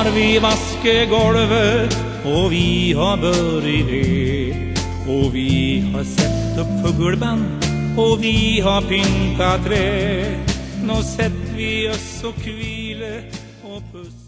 har vi vasket golvet, och vi har börjat det. Och vi har sett upp fuggelband, och vi har pyntat trä. Nå sätt vi oss och kvile och puss.